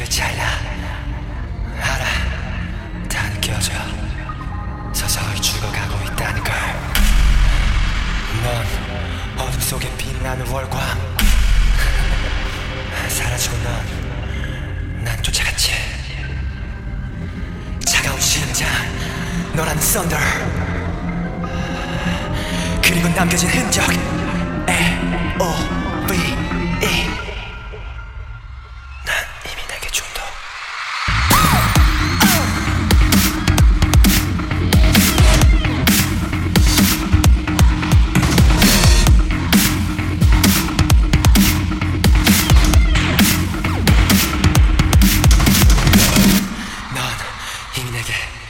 길을 잘라. 알아, 다 느껴져. 서서히 죽어가고 있다는 걸. 넌 어둠 속에 빛나는 월광. 사라지고 난 쫓아갔지. 차가운 심장, 너라는 썬더. 그리고 남겨진 흔적. L-O-V-E. 난 이미 내게 중독. 넌 이미 내게